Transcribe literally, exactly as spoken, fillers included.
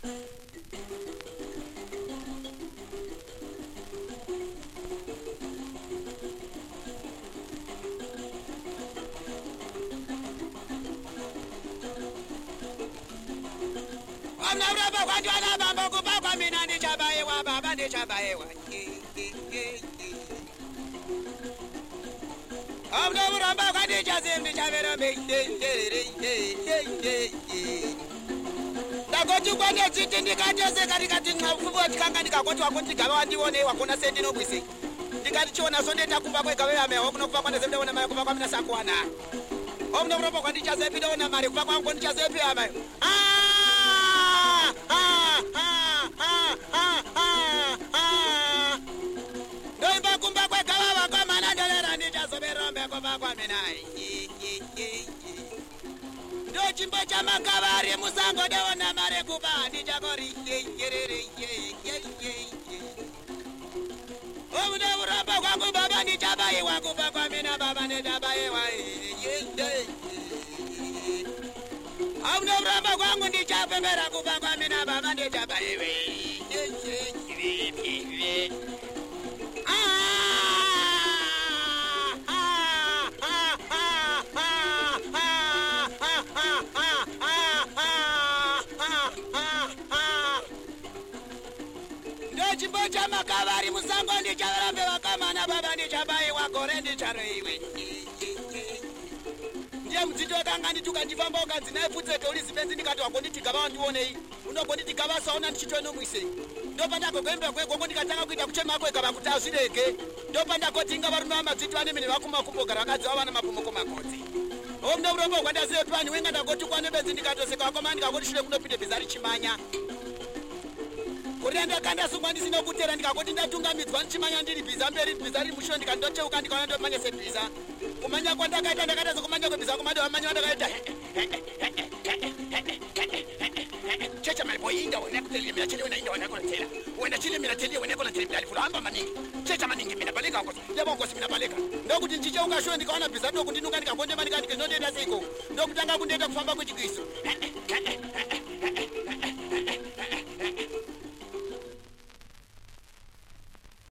Amna kwa jwala bamba kupa kwa mina ni chabaye wa baba ni chabaye wa. Amna muramba kwa ni chazim ni chabero me. Ndagotu kwa ne chiti ndikatose karikati nxafubo tikanga ndikakoti wakuti gaba wandione wakona sendi nobwise. Ndikatichona sonde takumba kwe gawe ame wakuno kupa kwa nezemde wona mayo kupa kwa mina sakwana. Omno muramba kwa ni chazepi dona mari kupa kwa kwa ni chazepi ame. Ah! Ah, ah, ah, ah, ah, ah. Doimba kumba kwe kawawa kwa manandolera nita soberombe kwa kwa minai. Ndo chimbo cha makabari musango deona mare kuba nita gori. Omno uramba kwa baba nita baye wa kuba kwa mina baba nita baye wa. Amna bramba kwangu ndichapembera kupa kwa mina baba ndichapa iwe. Ndochimbo cha makabari musango ndicharambe wakamana baba ndichapa iwa kore ndicharo iwe. Ndiye mdzito kanga ndituka ndifamba ukadzina ifutse toli zipenzi ndikati wangonditi gaba wandione unogonditi gaba saona ndichitweno mwise ndopanda kwembe kweko ndikatanga kuita kuchema kwe gaba kuti azvireke ndopanda kotinga varume vamadzito vane mine vakuma kumbogara vakadzi vava namapomoko makodzi omno murombo kwandazive pani wenga ndakoti kwane bedzi ndikatoseka vakoma ndikakoti shure kunopinde bhizari chimanya kurienda kanda sungwa ndisina kutera ndikakoti ndatungamidzwa ndichimanya ndiri bhiza mberi bhiza riri mushure ndikandoteuka ndikaona ndomanya sebhiza kumanya kwandakaita ndakaita sekumanya kwebhiza kumanya vamanya vandakaita checha maliboyi inda wena kutelia mina chile wena inda wena kona tela wena chile mina telia wena kona telia mina hamba maningi checha maningi mina baleka ngosi yabo ngosi mina baleka ndokuti nchiche ukashwe ndikaona bhiza ndokuti ndinuka ndikakonde manika ndikenondenda siko ndokutanga kundenda kufamba kuchikwiso